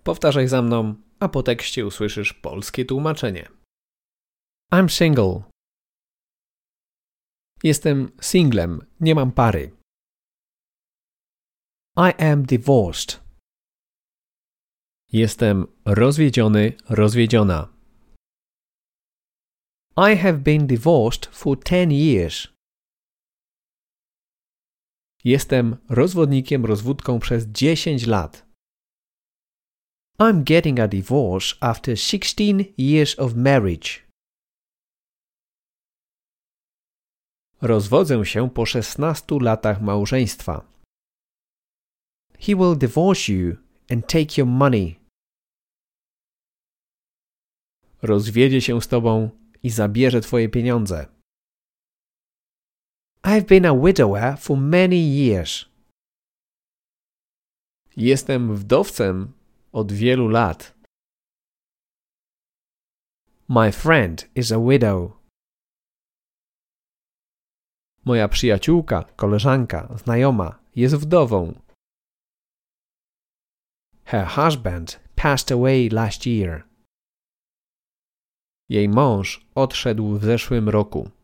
Powtarzaj za mną, a po tekście usłyszysz polskie tłumaczenie. I'm single. Jestem singlem, nie mam pary. I am divorced. Jestem rozwiedziony, rozwiedziona. I have been divorced for 10 years. Jestem rozwodnikiem, rozwódką przez 10 lat. I'm getting a divorce after 16 years of marriage. Rozwodzę się po 16 latach małżeństwa. He will divorce you and take your money. Rozwiedzie się z tobą i zabierze twoje pieniądze. I've been a widower for many years. Jestem wdowcem od wielu lat. My friend is a widow. Moja przyjaciółka, koleżanka, znajoma jest wdową. Her husband passed away last year. Jej mąż odszedł w zeszłym roku.